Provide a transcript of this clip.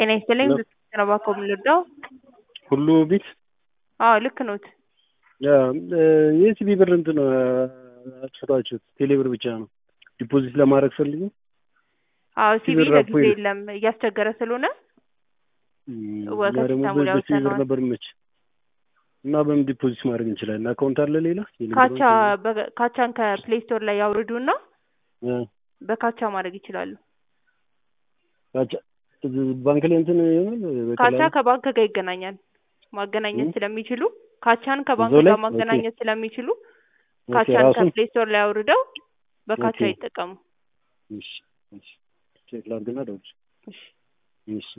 ጤና ይስጥልኝ ተባኮም ልርዳው ሁሉ ቢት ልክ ነዎት የሲቢ ብር እንትን አጥፍታችሁት ቴሌብር ብቻ ነው ዲፖዚት ለማድረግ ፈልጉ ሲቢ ለጊዜ የለም እያስቸገረ ስለሆነ ወከታሙ ብር ነበር መች እና በምን ዲፖዚት ማድረግ እንችላለን አካውንት አለ ሌላ ካቻን ከፕሌይ ስቶር ላይ ያውርዱና በካቻ ማድረግ ይችላሉ ካቻ ባንክ ላይ እንትን ካቻ ከባንክ ጋር ይገናኛል ማገናኘት ስለሚችሉ ካቻን ከባንክ ጋር ማገናኘት ስለሚችሉ ካቻን ከፕሌይ ስቶር ላይ አውርደው በካቻ ይጠቀሙ እሺ ቼክ ላድርግና ደውል እሺ